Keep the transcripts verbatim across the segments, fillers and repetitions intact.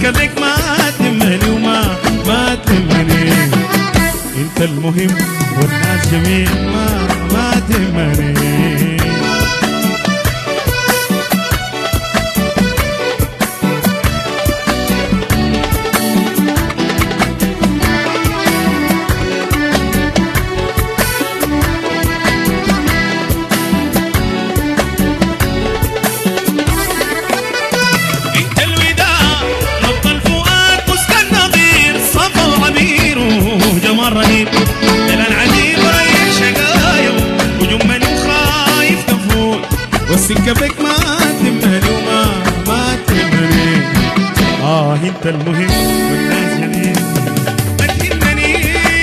والسكة بك ما تهمني وما ما تهمني. انت المهم والناس جميع ما ما تهمني. رهيب دلال عجيب ريح شقايا وجمل وخايف تفوت والسكة بك ما تهمني وما ما تهمني. اه انت المهم والناس جميل ما تهمني.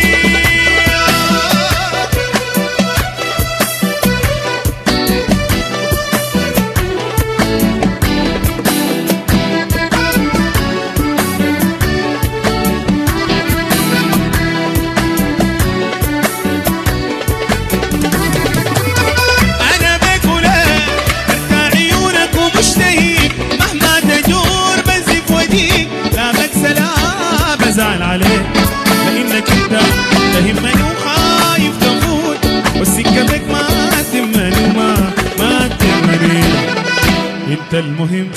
زعل عليك لانك انت تهمني وخايف تفوت والسكه بك ما تهمني وما ما تهمني. انت المهم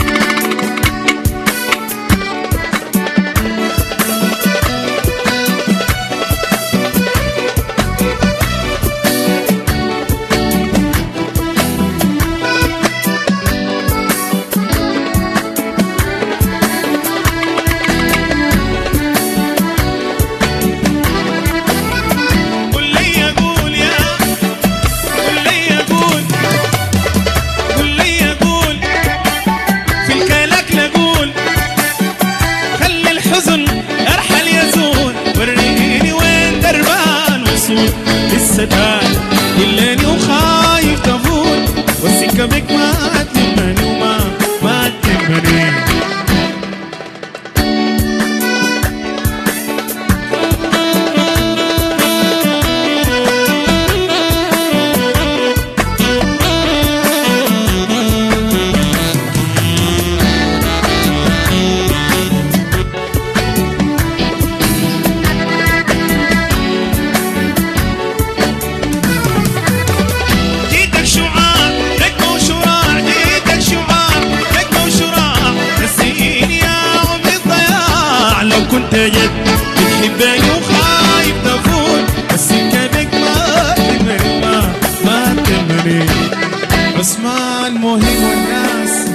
لسه تاني الليل وخايف تفوت والسكة بك ما تهمني وما ما تهمني. كنت جد بتحبني وخايف تفوت والسكة بك ما تهمني ما ما تهمني. عثمان مهم والناس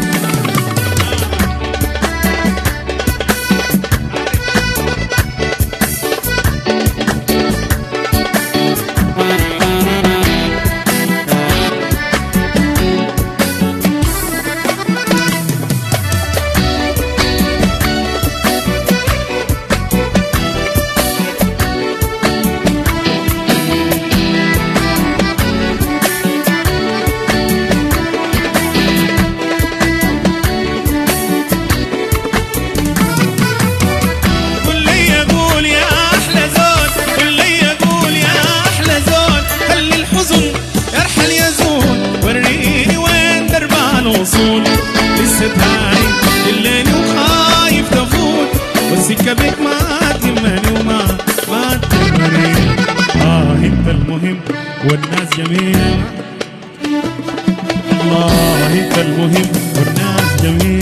لسه تاني الليل وخايف تفوت والسكة بك ما تهمني وما ما تهمني. اه انت المهم والناس جميع. الله انت المهم والناس جميع.